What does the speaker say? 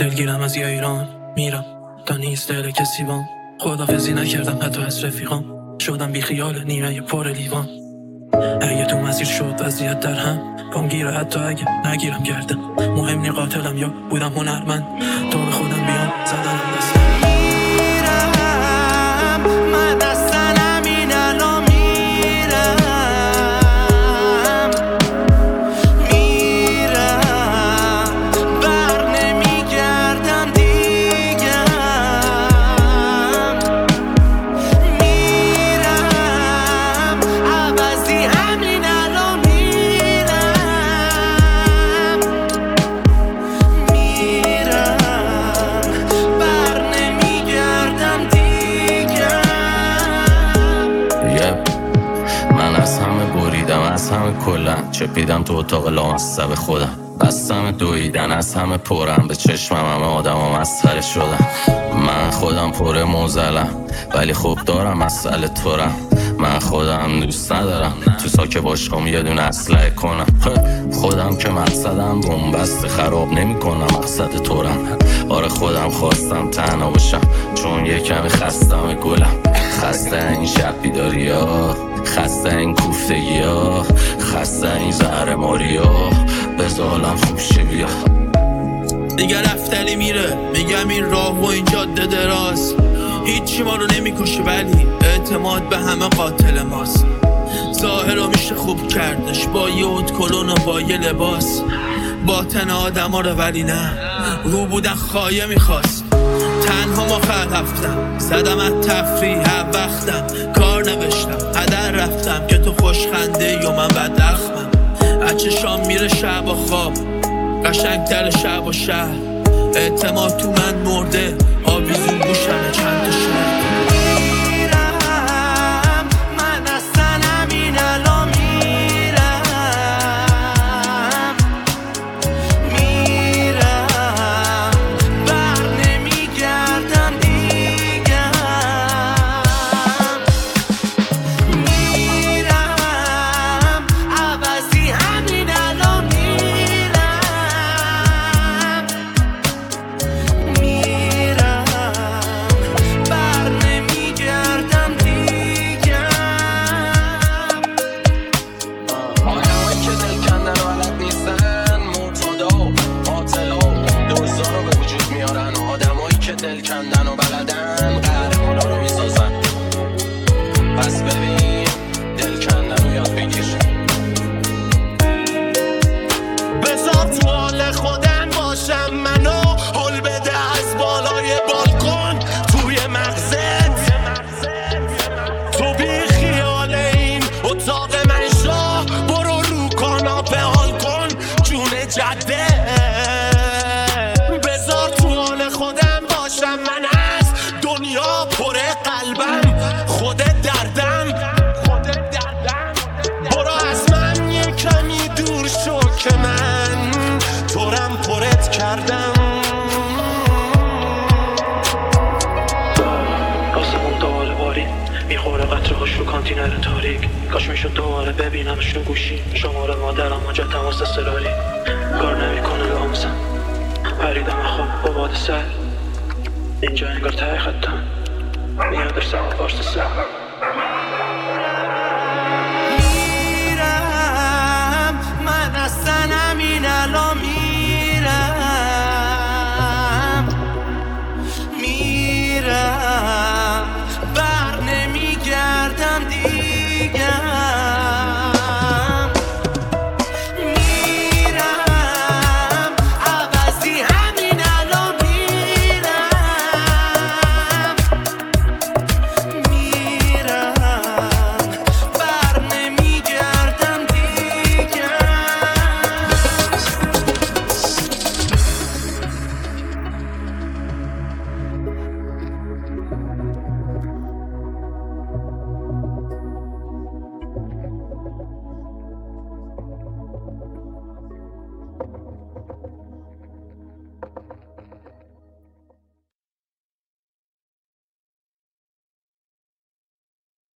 دلگیرم از یه ایران، میرم تا نیست دل کسی بام. خدافزی نکردم حتی از رفیقام، شدم بی خیال نیمه پر لیوان. اگه تو مسیر شد وضعیت در هم، پام گیره حتی اگه نگیرم گردم. مهم نی قاتلم یا بودم هنرمند، تا به خودم بیام زدنم دستم. میرم من اصلا همین الان میرم، بر نمیگردم دیگه. میرم عوضی همین الان میرم، بر نمیگردم دیگه. من از همه بریدم، از همه کلن چپیدم تو اتاق لامصب خودم. بستم دویدن، از همه پرم به چشمم همه آدم ها مسخره شدن. من خودم پر موزلم ولی خوب دارم مسئله تورم. من خودم دوست ندارم تو ساک باشقام یه دونه اسلحه کنم. خودم که مقصدم بنبست خراب نمی کنم، مقصد تورم. آره خودم خواستم تنها باشم چون یه کمی خستم گلم. خسته این شب بیداری ها، خسته این کوفتگی ها، خسته این زهرماری ها، بزالم خوبشه بیا. دیگه رفتنی میره، میگم این راه و این جاده دراز، هیچی ما رو نمیکشه ولی اعتماد به همه قاتل ماست. ظاهر رو میشه خوب کردش با یه ادکلون و با یه لباس، باطن آدم ها رو ولی نه، رو بودن خایه میخواست. تنها ما رفتم، زدم از تفریح وقتم، کار نوشتم هدر رفتم که تو خوشخنده یا من بداخمم. اچه شام میره شب و خواب، قشنگتر شب و شهر، اعتماد تو من مرده، آویزون گوشمه چند تا شهر. میرم من اصلا همین الان میرم، بر نمیگردم دیگه. میرم عوضی همین الان میرم، بر نمیگردم دیگه. آدمایی که دل کندن و بلد نیستن، معتادا و قاتلا و دزدا رو به وجود میارن. آدمایی که دل کندن و بلدن قهرمانا رو میسازن. پس ببین دل کندن رو یاد بگیر. بذار تو حال خودم باشم منو، هل بده از بالای بالکن توی مغزت. تو بی خیال این اتاق من شو، برو رو کاناپه حال کن جون جده. بذار تو حال خودم باشم من، از دنیا پر قلبم خودت دردم. برو از من یه کمی دور شو که من تورم پرت کردم. آسمون دوباره بارید میخوره قطره هاش رو کانتینر تاریک. کاش میشد دوباره ببینمش رو گوشی، شماره مادرم آنجا تماس اضطراری. کار نمیکنه لامسم، پریدم خواب با باد سر، اینجا انگار ته خطم میادش سمت پارس سر. میرم من اصلا همین الان میرم، بر نمیگردم دیگه. میرم عوضی همین الان میرم، بر نمیگردم دیگه.